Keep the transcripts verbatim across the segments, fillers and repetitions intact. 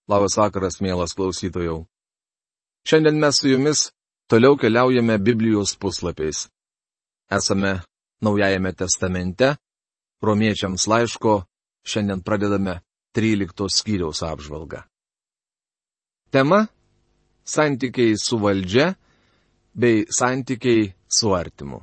Labas vakaras, mielas klausytojau. Šiandien mes su jumis toliau keliaujame Biblijos puslapiais. Esame Naujajame testamente, Romiečiams laiško, šiandien pradedame tryliktos skyriaus apžvalgą. Tema - santykiai su valdžia bei santykiai su artimu.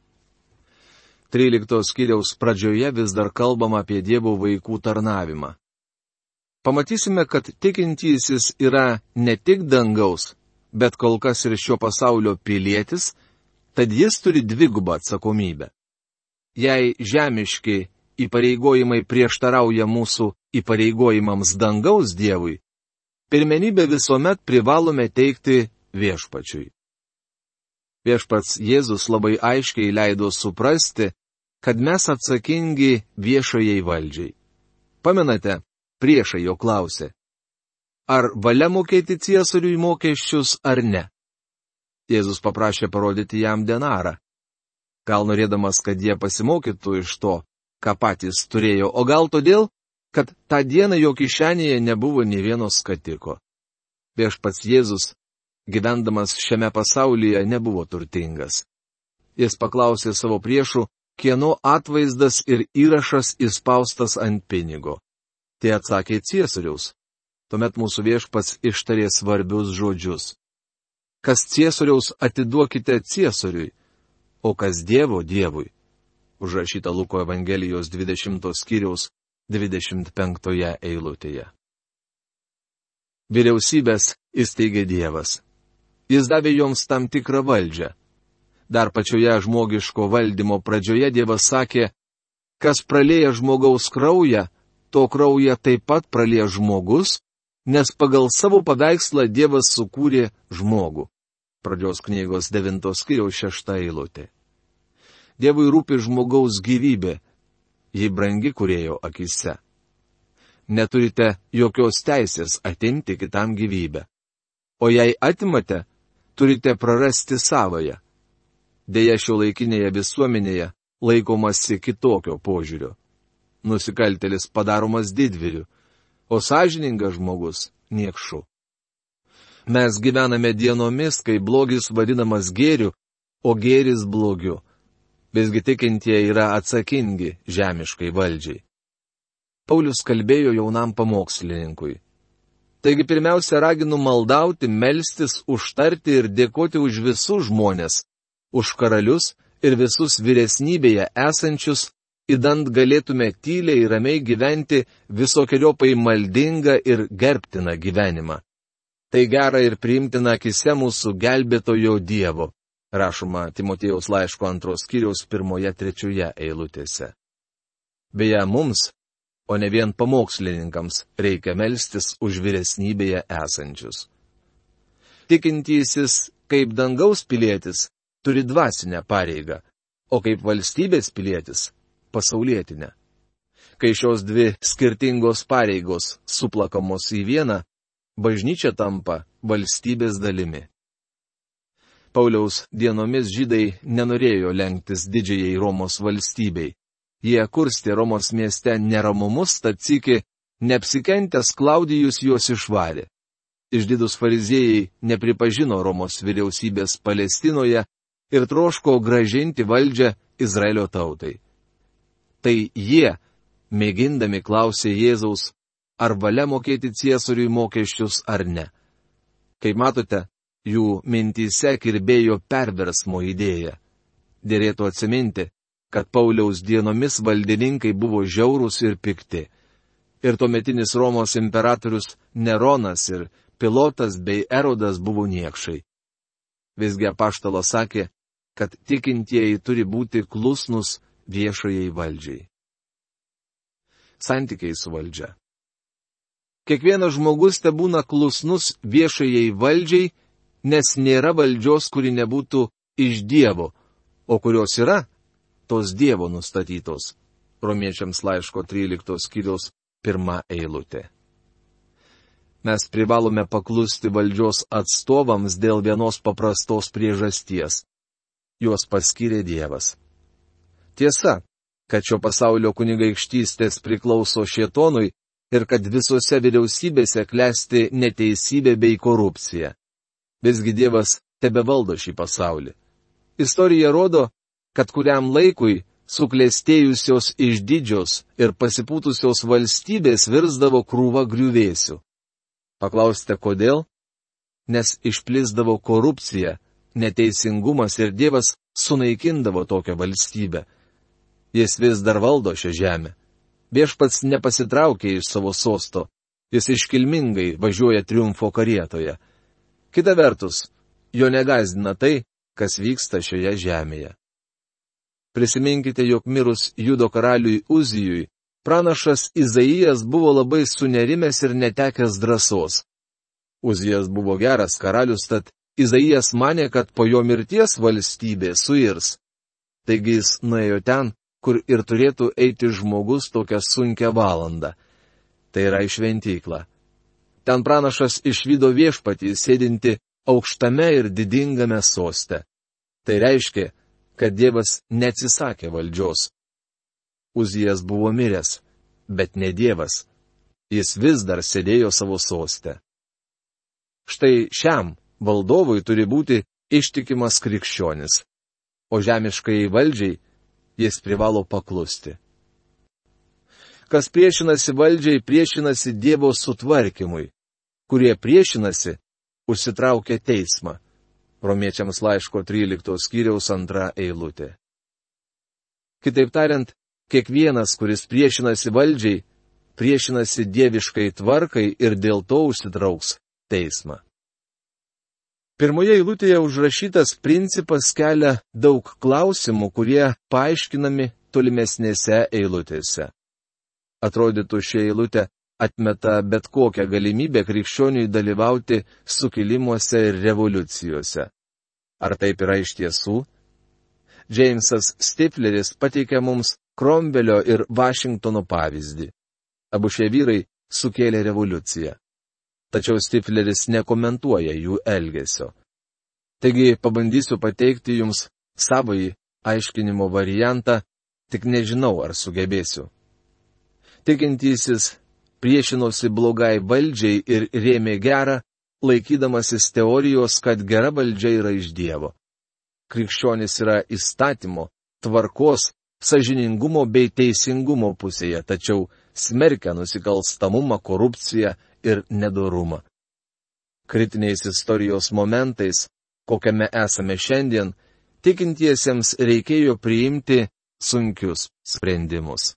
tryliktos skyriaus pradžioje vis dar kalbama apie Dievo vaikų tarnavimą. Pamatysime, kad tikintysis yra ne tik dangaus, bet kol kas ir šio pasaulio pilietis, tad jis turi dvigubą atsakomybę. Jei žemiški įpareigojimai prieštarauja mūsų įpareigojimams dangaus Dievui, pirmenybę visuomet privalome teikti Viešpačiui. Viešpats Jėzus labai aiškiai leido suprasti, kad mes atsakingi viešajai valdžiai. Pamenate, priešai jo klausė, ar valia mokėti ciesoriui mokesčius ar ne? Jėzus paprašė parodyti jam denarą. Gal norėdamas, kad jie pasimokytų iš to, ką patys turėjo, o gal todėl, kad tą dieną jo kišenėje nebuvo nė vieno skatiko. Viešpats Jėzus, gyvendamas šiame pasaulyje, nebuvo turtingas. Jis paklausė savo priešų, kieno atvaizdas ir įrašas įspaustas ant pinigo. Tie atsakė ciesoriaus. Tuomet mūsų Viešpats ištarė svarbius žodžius. Kas ciesoriaus atiduokite ciesoriui, o kas Dievo Dievui. Užrašyta Luko Evangelijos dvidešimtos skyriaus dvidešimt penktoje eilutėje. Vyriausybės įsteigė Dievas. Jis davė joms tam tikrą valdžią. Dar pačioje žmogiško valdymo pradžioje Dievas sakė, kas pralieja žmogaus kraują, to kraują taip pat pralie žmogus, nes pagal savo paveikslą Dievas sukūrė žmogų. Pradžios knygos devintos skyriaus šešta eilutė. Dievui rūpi žmogaus gyvybė, ji brangi kūrėjo akise. Neturite jokios teisės atimti kitam gyvybę. O jei atimate, turite prarasti savąją. Deja, šiuolaikinėje visuomenėje laikomasi kitokio požiūrio. Nusikaltėlis padaromas didvyriu, o sąžiningas žmogus niekšu. Mes gyvename dienomis, kai blogis vadinamas gėriu, o gėris blogiu. Visgi tikintieji yra atsakingi žemiškai valdžiai. Paulius kalbėjo jaunam pamokslininkui. Taigi pirmiausia raginu maldauti, melstis, užtarti ir dėkoti už visus žmonės, už karalius ir visus vyresnybėje esančius, idant galėtume tyliai ir ramiai gyventi visokiojopai maldingą ir gerbtiną gyvenimą. Tai gera ir priimtina akise mūsų gelbėtojo Dievo, rašoma Timotiejaus laiško antros skyriaus pirmoje trečioje eilutėse. Beje, mums, o ne vien pamokslininkams, reikia melstis už vyresnybėje esančius. Tikintysis, kaip dangaus pilietis, turi dvasinę pareigą, o kaip valstybės pilietis – pasaulietinę. Kai šios dvi skirtingos pareigos suplakamos į vieną, bažnyčia tampa valstybės dalimi. Pauliaus dienomis žydai nenorėjo lenktis didžiajai Romos valstybei. Jie kurstė Romos mieste neramumus, tad sykį neapsikentęs Klaudijus juos išvarė. Išdidūs fariziejai nepripažino Romos vyriausybės Palestinoje ir troško grąžinti valdžią Izraelio tautai. Tai jie, mėgindami, klausė Jėzaus, ar valia mokėti ciesoriui mokesčius ar ne. Kaip matote, jų mintyse kirbėjo perversmo idėja. Dėrėtų atsiminti, kad Pauliaus dienomis valdininkai buvo žiaurūs ir pikti. Ir tuometinis Romos imperatorius Neronas ir Pilotas bei Erodas buvo niekšai. Visgi apaštalas sakė, kad tikintieji turi būti klusnus viešajai valdžiai. Santykiai su valdžia. Kiekvienas žmogus te būna klusnus viešajai valdžiai, nes nėra valdžios, kuri nebūtų iš Dievo, o kurios yra, tos Dievo nustatytos. Romiečiams laiško tryliktos skyriaus pirma eilutė. Mes privalome paklusti valdžios atstovams dėl vienos paprastos priežasties. Juos paskyrė Dievas. Tiesa, kad šio pasaulio kunigaikštystės priklauso šėtonui ir kad visose vyriausybėse klesti neteisybė bei korupcija. Visgi Dievas tebevaldo šį pasaulį. Istorija rodo, kad kuriam laikui suklestėjusios išdidžios ir pasipūtusios valstybės virsdavo krūva griuvėsių. Paklausite, kodėl? Nes išplisdavo korupcija, neteisingumas ir Dievas sunaikindavo tokią valstybę. Jis vis dar valdo šią žemę. Viešpats nepasitraukė iš savo sosto, jis iškilmingai važiuoja triumfo karietoje. Kita vertus, jo negazdina tai, kas vyksta šioje žemėje. Prisiminkite, jog mirus Judo karaliui Uzijui, pranašas Izaijas buvo labai sunerimęs ir netekęs drąsos. Uzijas buvo geras karalius, tad Izaijas manė, kad po jo mirties valstybė suirs. Taigi jis nuėjo ten, kur ir turėtų eiti žmogus tokią sunkią valandą. Tai yra į šventyklą. Ten pranašas išvydo viešpatį sėdinti aukštame ir didingame soste. Tai reiškia, kad Dievas neatsisakė valdžios. Uzijas buvo miręs, bet ne Dievas. Jis vis dar sėdėjo savo soste. Štai šiam valdovui turi būti ištikimas krikščionis, o žemiškai valdžiai jis privalo paklusti. Kas priešinasi valdžiai, priešinasi Dievo sutvarkymui. Kurie priešinasi, užsitraukia teismą. Romiečiams laiško tryliktos skyriaus antra eilutė. Kitaip tariant, kiekvienas, kuris priešinasi valdžiai, priešinasi dieviškai tvarkai ir dėl to užsitrauks teismą. Pirmoje eilutėje užrašytas principas kelia daug klausimų, kurie paaiškinami tolimesnėse eilutėse. Atrodytų, ši eilutė atmeta bet kokią galimybę krikščioniui dalyvauti sukilimuose ir revoliucijose. Ar taip yra iš tiesų? Džeimsas Stifleris pateikia mums Kromvelio ir Vašingtono pavyzdį. Abu šie vyrai sukėlė revoliuciją. Tačiau Stifleris nekomentuoja jų elgesio. Taigi pabandysiu pateikti jums savąjį aiškinimo variantą, tik nežinau, ar sugebėsiu. Tikintysis priešinosi blogai valdžiai ir rėmė gerą, laikydamasis teorijos, kad gera valdžia yra iš Dievo. Krikščionis yra įstatymo, tvarkos, sąžiningumo bei teisingumo pusėje, tačiau smerkia nusikalstamumą, korupciją ir nedorumą. Kritiniais istorijos momentais, kokiame esame šiandien, tikintiesiems reikėjo priimti sunkius sprendimus.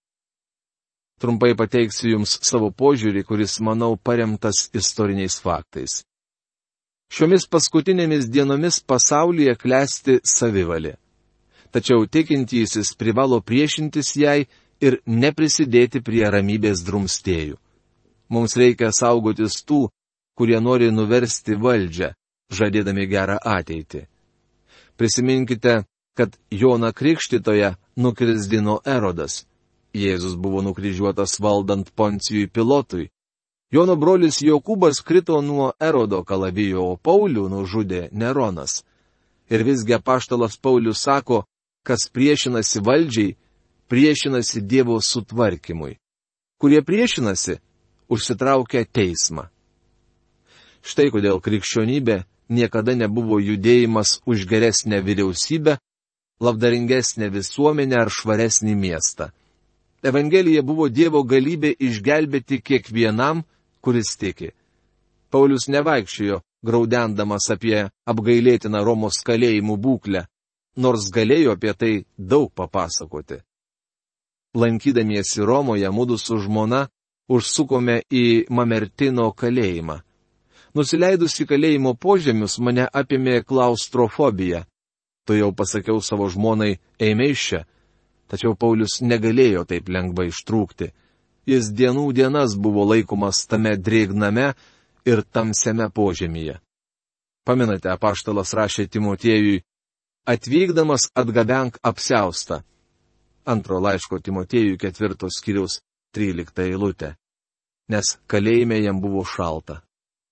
Trumpai pateiksiu jums savo požiūrį, kuris, manau, paremtas istoriniais faktais. Šiomis paskutinėmis dienomis pasaulyje klesti savivalė. Tačiau tikintysis privalo priešintis jai ir neprisidėti prie ramybės drumstėjų. Mums reikia saugotis tų, kurie nori nuversti valdžią, žadėdami gerą ateitį. Prisiminkite, kad Joną Krikštytoją nukrisdino Erodas. Jėzus buvo nukryžiuotas valdant Poncijui Pilotui. Jono brolis Jokūbas krito nuo Erodo kalavijo, o Paulių nužudė Neronas. Ir visgi apaštalas Paulius sako, kas priešinasi valdžiai, priešinasi Dievo sutvarkymui. Kurie priešinasi, užsitraukia teismą. Štai kodėl krikščionybė niekada nebuvo judėjimas už geresnę vyriausybę, labdaringesnę visuomenę ar švaresnį miestą. Evangelija buvo Dievo galybė išgelbėti kiekvienam, kuris tiki. Paulius nevaikščiojo, graudendamas apie apgailėtiną Romos kalėjimų būklę, nors galėjo apie tai daug papasakoti. Lankydamiesi Romoje, mudu su žmona užsukome į Mamertino kalėjimą. Nusileidus į kalėjimo požemius, mane apėmė klaustrofobija. Tu jau pasakiau savo žmonai, eime iš čia. Tačiau Paulius negalėjo taip lengvai ištrūkti. Jis dienų dienas buvo laikomas tame drėgname ir tamsiame požemyje. Pamenate, apaštalas rašė Timotiejui, atvykdamas atgabenk apsiaustą. Antro laiško Timotiejui ketvirtos skyriaus trylikta eilutė. Nes kalėjime jam buvo šalta.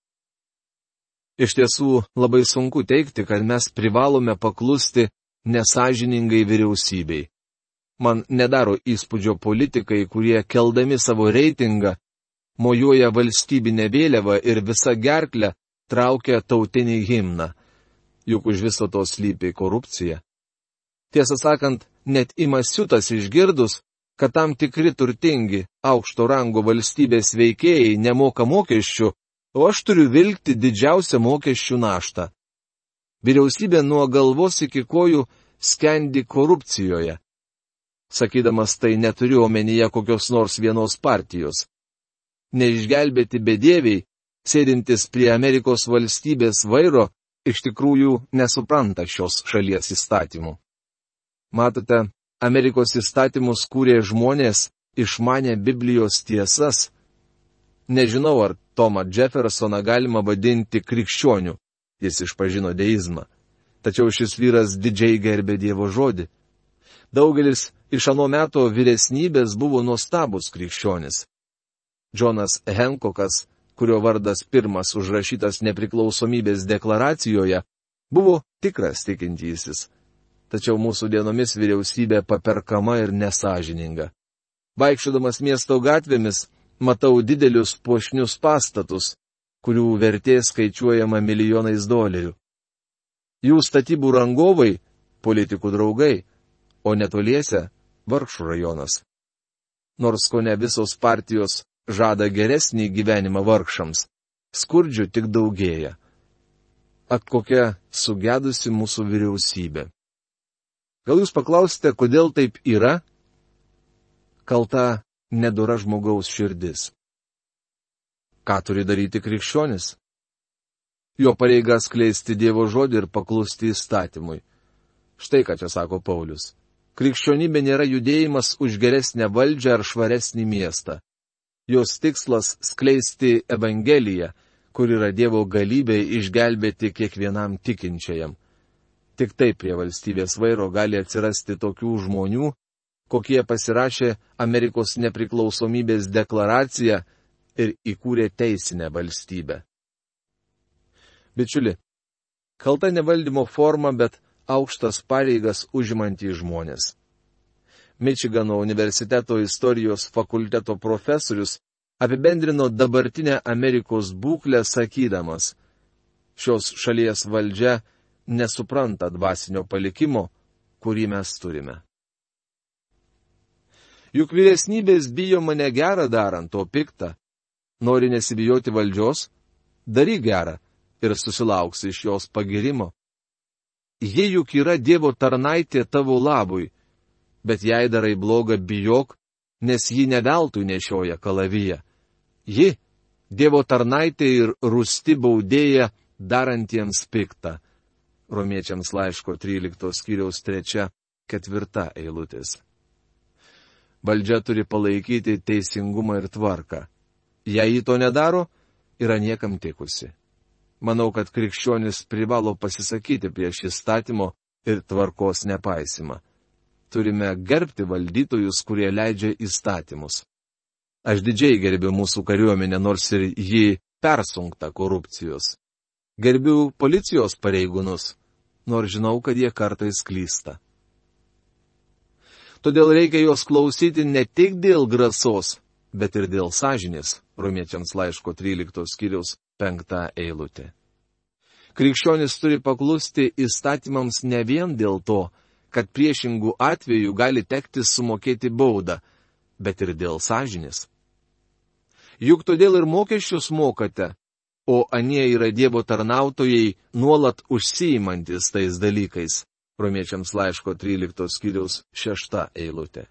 Iš tiesų, labai sunku teigti, kad mes privalome paklusti nesąžiningai vyriausybei. Man nedaro įspūdžio politikai, kurie keldami savo reitingą mojuoja valstybinę vėliavą ir visa gerklė traukia tautinį himną. Juk už viso to slypi korupcija. Tiesą sakant, net ima siutas išgirdus, kad tam tikri turtingi, aukšto rango valstybės veikėjai nemoka mokesčių, o aš turiu vilkti didžiausią mokesčių naštą. Vyriausybė nuo galvos iki kojų skendi korupcijoje. Sakydamas tai neturiu omenyje kokios nors vienos partijos. Neišgelbėti bedieviai, sėdintis prie Amerikos valstybės vairo, iš tikrųjų nesupranta šios šalies įstatymų. Matote, Amerikos įstatymus kūrė žmonės, išmanė Biblijos tiesas. Nežinau, ar Tomą Jeffersoną galima vadinti krikščioniu, jis išpažino deizmą. Tačiau šis vyras didžiai gerbė Dievo žodį. Daugelis iš ano meto vyresnybės buvo nuostabus krikščionis. Džonas Hancokas, kurio vardas pirmas užrašytas nepriklausomybės deklaracijoje, buvo tikras tikintysis. Tačiau mūsų dienomis vyriausybė paperkama ir nesažininga. Vaikščiodamas miesto gatvėmis, matau didelius puošnius pastatus, kurių vertė skaičiuojama milijonais dolerių. Jų statybų rangovai – politikų draugai, o netoliese – vargšų rajonas. Nors ko ne visos partijos žada geresnį gyvenimą vargšams, skurdžių tik daugėja. Ak, kokia sugedusi mūsų vyriausybė. Gal jūs paklausite, kodėl taip yra? Kalta nedora žmogaus širdis. Ką turi daryti krikščionis? Jo pareiga skleisti Dievo žodį ir paklusti įstatymui. Štai ką čia sako Paulius. Krikščionybė nėra judėjimas už geresnę valdžią ar švaresnį miestą. Jos tikslas skleisti Evangeliją, kur yra Dievo galybė išgelbėti kiekvienam tikinčiajam. Tik taip prie valstybės vairo gali atsirasti tokių žmonių, kokie pasirašė Amerikos nepriklausomybės deklaraciją ir įkūrė teisinę valstybę. Bičiuli, kalta ne valdymo forma, bet aukštas pareigas užimantys žmonės. Mičigano universiteto istorijos fakulteto profesorius apibendrino dabartinę Amerikos būklę sakydamas, šios šalies valdžia nesupranta dvasinio palikimo, kurį mes turime. Juk vyresnybės bijo mane gerą darant, o piktą. Nori nesibijoti valdžios? Daryk gerą ir susilauksi iš jos pagirimo. Ji juk yra Dievo tarnaitė tavo labui, bet jei darai blogą, bijok, nes ji ne veltui nešioja kalaviją. Ji Dievo tarnaitė ir rūsti baudėja darantiems piktą. Romiečiams laiško tryliktos skyriaus trečia, ketvirta eilutės. Valdžia turi palaikyti teisingumą ir tvarką. Jei ji to nedaro, yra niekam tikusi. Manau, kad krikščionis privalo pasisakyti prieš įstatymo ir tvarkos nepaisimą. Turime gerbti valdytojus, kurie leidžia įstatymus. Aš didžiai gerbiu mūsų kariuomenę, nors ir ji persunkta korupcijos. Gerbiu policijos pareigūnus, nors žinau, kad jie kartais klysta. Todėl reikia jos klausyti ne tik dėl drąsos, bet ir dėl sąžinės, Romiečiams laiško tryliktos skyriaus penkta eilutė. Krikščionis turi paklusti įstatymams ne vien dėl to, kad priešingų atvejų gali tekti sumokėti baudą, bet ir dėl sąžinės. Juk todėl ir mokesčius mokate, o anie yra Dievo tarnautojai nuolat užsiimantis tais dalykais. Romiečiams laiško tryliktos skyriaus šešta eilutė.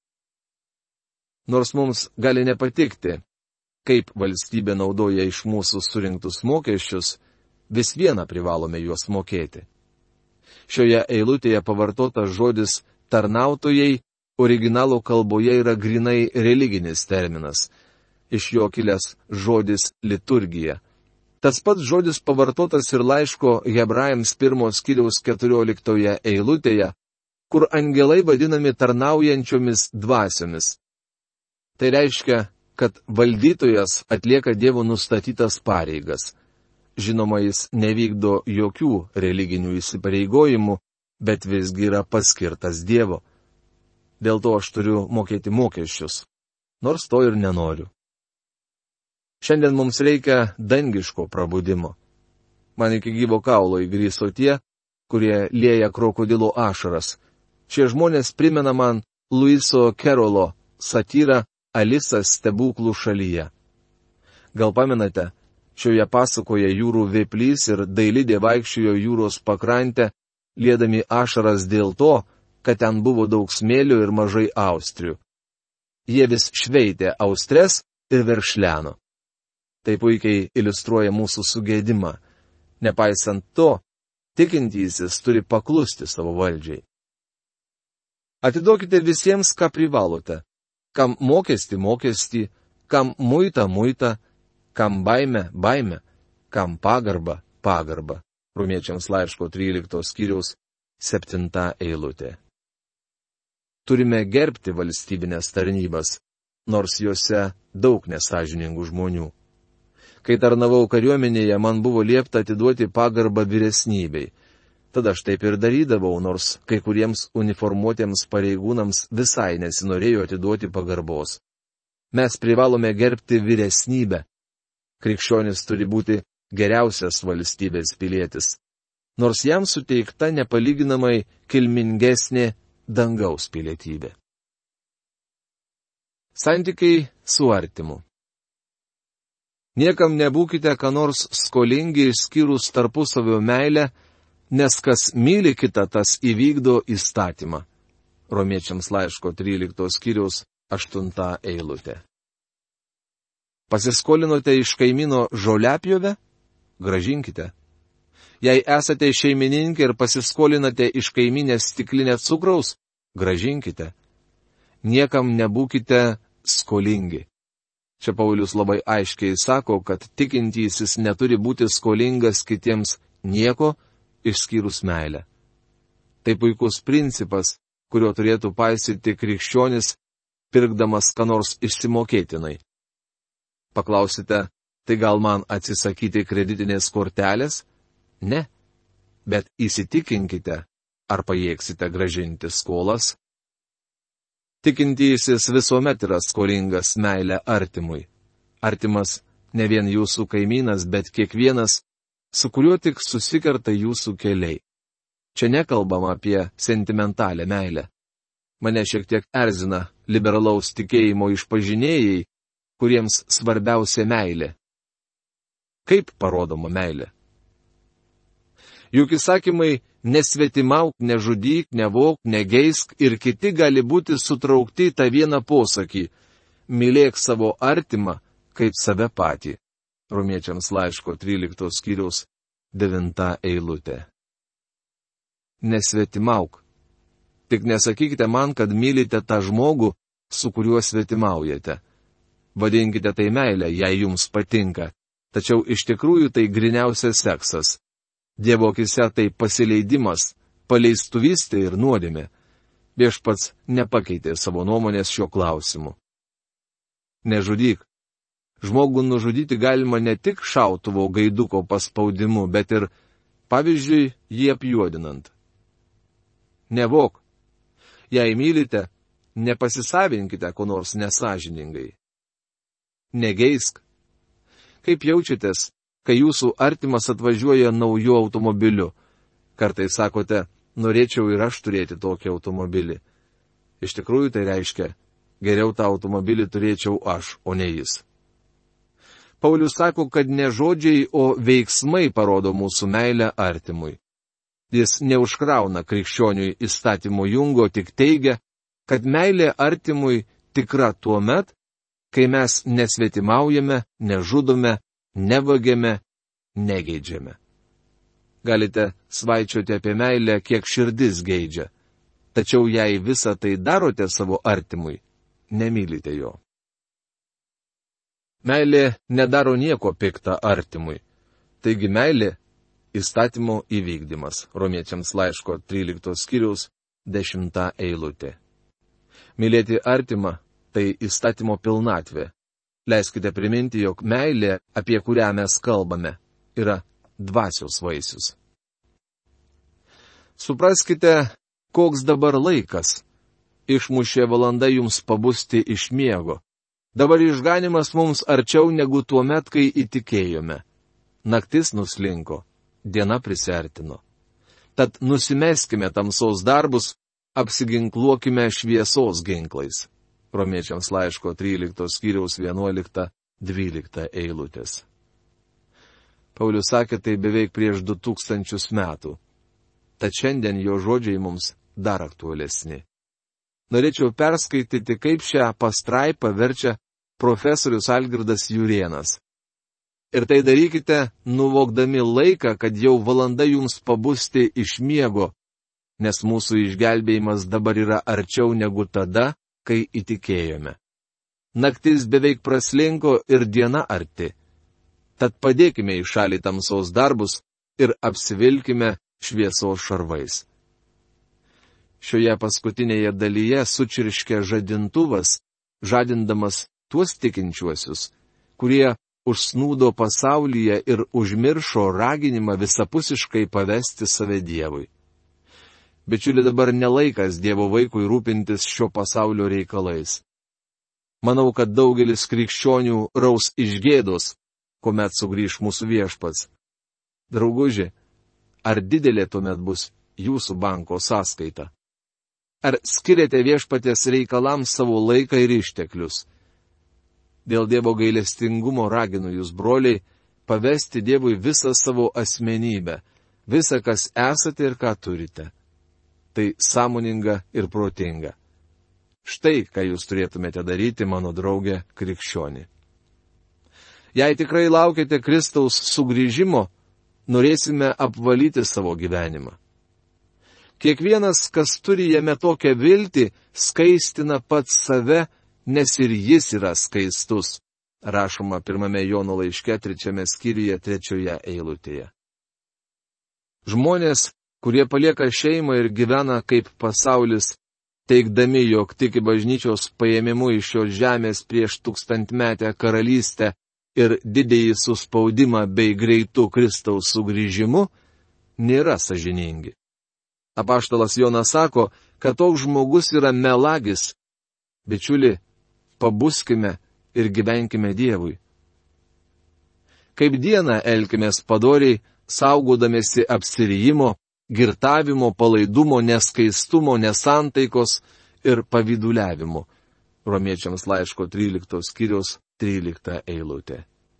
Nors mums gali nepatikti, kaip valstybė naudoja iš mūsų surinktus mokesčius, vis viena privalome juos mokėti. Šioje eilutėje pavartotas žodis tarnautojai originalo kalboje yra grinai religinis terminas. Iš jo kilęs žodis liturgija. Tas pats žodis pavartotas ir laiško Hebrajams pirmos skyriaus keturioliktoje eilutėje, kur angelai vadinami tarnaujančiomis dvasiomis. Tai reiškia, kad valdytojas atlieka Dievo nustatytas pareigas. Žinoma, jis nevykdo jokių religinių įsipareigojimų, bet visgi yra paskirtas Dievo. Dėl to aš turiu mokėti mokesčius, nors to ir nenoriu. Šiandien mums reikia dangiško prabudimo. Man iki gyvo kaulo įgryso tie, kurie lieja krokodilo ašaras. Šie žmonės primena man Luiso Kerolo satyrą Alisa stebuklų šalyje. Gal pamenate, šioje pasakoje jūrų vėplys ir dailidė vaikščiojo jūros pakrantę, liedami ašaras dėl to, kad ten buvo daug smėlio ir mažai austrių. Jie vis šveitė austres ir veršleno. Tai puikiai iliustruoja mūsų sugėdimą. Nepaisant to, tikintysis turi paklusti savo valdžiai. Atiduokite visiems, ką privalote. Kam mokestį mokestį, kam muitą muitą, kam baimę baimę, kam pagarbą pagarbą. Romiečiams laiško tryliktos skyriaus septinta eilutė. Turime gerbti valstybinės tarnybas, nors juose daug nesažiningų žmonių. Kai tarnavau kariuomenėje, man buvo liepta atiduoti pagarbą vyresnybei. Tada aš taip ir darydavau, nors kai kuriems uniformuotiems pareigūnams visai nesinorėjo atiduoti pagarbos. Mes privalome gerbti vyresnybę. Krikščionis turi būti geriausias valstybės pilietis, nors jam suteikta nepalyginamai kilmingesnė dangaus pilietybė. Santykiai su artimu. Niekam nebūkite ką nors skolingi išskyrus tarpusavio meilę, nes kas myli kitą, tas įvykdo įstatymą. Romiečiams laiško tryliktos skyriaus aštunta eilutė. Pasiskolinote iš kaimyno žoliapjovę? Gražinkite. Jei esate šeimininkė ir pasiskolinate iš kaiminės stiklinę cukraus, gražinkite. Niekam nebūkite skolingi. Čia Paulius labai aiškiai sako, kad tikintysis neturi būti skolingas kitiems nieko, išskyrus meilę. Tai puikus principas, kurio turėtų paisyti krikščionis, pirkdamas ką nors išsimokėtinai. Paklausite, tai gal man atsisakyti kreditinės kortelės? Ne, bet įsitikinkite, ar pajėgsite gražinti skolas. Tikintysis visuomet yra skolingas meilę artimui. Artimas ne vien jūsų kaimynas, bet kiekvienas, su kuriuo tik susikerta jūsų keliai. Čia nekalbama apie sentimentalę meilę. Mane šiek tiek erzina liberalaus tikėjimo išpažinėjai, kuriems svarbiausia meilė. Kaip parodoma meilė? Juk įsakymai nesvetimauk, nežudyk, nevok, negeisk ir kiti gali būti sutraukti į tą vieną posakį – mylėk savo artimą kaip save patį. Romiečiams laiško tryliktos skyriaus devinta eilutė. Nesvetimauk. Tik nesakykite man, kad mylite tą žmogų, su kuriuo svetimaujate. Vadinkite tai meilę, jei jums patinka, tačiau iš tikrųjų tai griniausias seksas. Dievo akise tai pasileidimas, paleistuvystė ir nuodėmė. Viešpats nepakeitė savo nuomonės šiuo klausimu. Nežudyk. Žmogų nužudyti galima ne tik šautuvo gaiduko paspaudimu, bet ir, pavyzdžiui, jį apjuodinant. Nevok. Jei mylite, nepasisavinkite ko nors nesažiningai. Negeisk. Kaip jaučiatės, kai jūsų artimas atvažiuoja nauju automobiliu? Kartais sakote, norėčiau ir aš turėti tokį automobilį. Iš tikrųjų tai reiškia, geriau tą automobilį turėčiau aš, o ne jis. Paulius sako, kad ne žodžiai, o veiksmai parodo mūsų meilę artimui. Jis neužkrauna krikščioniui įstatymo jungo, tik teigia, kad meilė artimui tikra tuo met, kai mes nesvetimaujame, nežudome, nevagiame, negeidžiame. Galite svaičioti apie meilę, kiek širdis geidžia. Tačiau jei visą tai darote savo artimui, nemylite jo. Meilė nedaro nieko pikta artimui. Taigi meilė įstatymo įvykdymas. Romiečiams laiško tryliktos skyriaus dešimta eilutė. Mylėti artimą tai įstatymo pilnatvė. Leiskite priminti, jog meilė, apie kurią mes kalbame, yra dvasios vaisius. Supraskite, koks dabar laikas. Išmušė valanda jums pabusti iš miego. Dabar išganimas mums arčiau negu tuo met, kai įtikėjome. Naktis nuslinko, diena prisiartino. Tad nusimeskime tamsos darbus, apsiginkluokime šviesos ginklais. Romiečiams laiško tryliktos skyriaus vienuolikta dvylikta eilutės. Paulius sakė tai beveik prieš du tūkstančius metų. Tad šiandien jo žodžiai mums dar aktualesni. Norėčiau perskaityti, kaip šią pastraipą verčia profesorius Algirdas Jurėnas. Ir tai darykite, nuvokdami laiką, kad jau valanda jums pabusti iš miego, nes mūsų išgelbėjimas dabar yra arčiau negu tada, kai įtikėjome. Naktis beveik praslinko ir diena arti. Tad padėkime į šalį tamsos darbus ir apsivilkime šviesos šarvais. Šioje paskutinėje dalyje sučirškia žadintuvas, žadindamas tuos tikinčiuosius, kurie užsnūdo pasaulyje ir užmiršo raginimą visapusiškai pavesti save Dievui. Bičiuli, dabar nelaikas Dievo vaikui rūpintis šio pasaulio reikalais. Manau, kad daugelis krikščionių raus iš gėdos, kuomet sugrįš mūsų viešpats. Drauguži, ar didelė tuomet bus jūsų banko sąskaita? Ar skiriate viešpaties reikalams savo laiką ir išteklius? Dėl Dievo gailestingumo raginu jūs, broliai, pavesti Dievui visą savo asmenybę, visą, kas esate ir ką turite. Tai sąmoninga ir protinga. Štai, ką jūs turėtumėte daryti, mano draugė krikščionį. Jei tikrai laukiate Kristaus sugrįžimo, norėsime apvalyti savo gyvenimą. Kiekvienas, kas turi jame tokią viltį, skaistina pats save, nes ir jis yra skaistus, rašoma pirmame Jono laiške trečiame skyriuje trečioje eilutėje. Žmonės, kurie palieka šeimą ir gyvena kaip pasaulis, teigdami, jog tiki bažnyčios paėmimu iš šios žemės prieš tūkstantmetę karalystę ir didįjį suspaudimą bei greitų Kristaus sugrįžimu, nėra sąžiningi. Apaštalas Jonas sako, kad toks žmogus yra melagis. Bičiuli, pabuskime ir gyvenkime Dievui. Kaip dieną elkimės padoriai, saugodamėsi apsirijimo, girtavimo, palaidumo, neskaistumo, nesantaikos ir pavyduliavimo. Romiečiams laiško tryliktos skyriaus trylikta eilutė.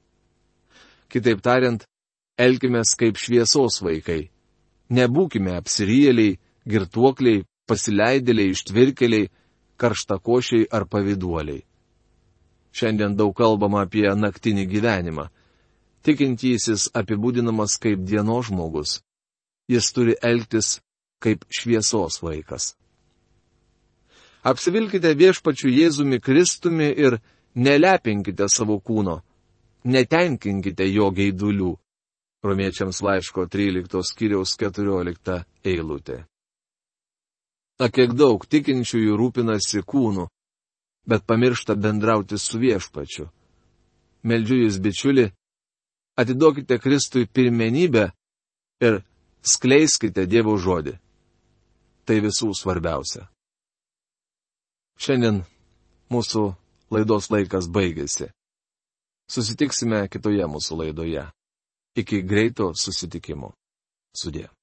Kitaip tariant, elkimės kaip šviesos vaikai. Nebūkime apsirijėliai, girtuokliai, pasileidėliai, ištvirkeliai, karštakošiai ar pavyduoliai. Šiandien daug kalbama apie naktinį gyvenimą. Tikintysis apibūdinamas kaip dienos žmogus. Jis turi elgtis kaip šviesos vaikas. Apsivilkite viešpačiu Jėzumi Kristumi ir nelepinkite savo kūno. Netenkinkite jo geidulių. Romiečiams laiško tryliktos skyriaus keturiolikta eilutė. A kiek daug tikinčiųjų rūpinasi kūnu, bet pamiršta bendrauti su viešpačiu. Meldžiu jūs, bičiuli, atiduokite Kristui pirmenybę ir skleiskite Dievo žodį. Tai visų svarbiausia. Šiandien mūsų laidos laikas baigėsi. Susitiksime kitoje mūsų laidoje. Iki greito susitikimo. Sudie.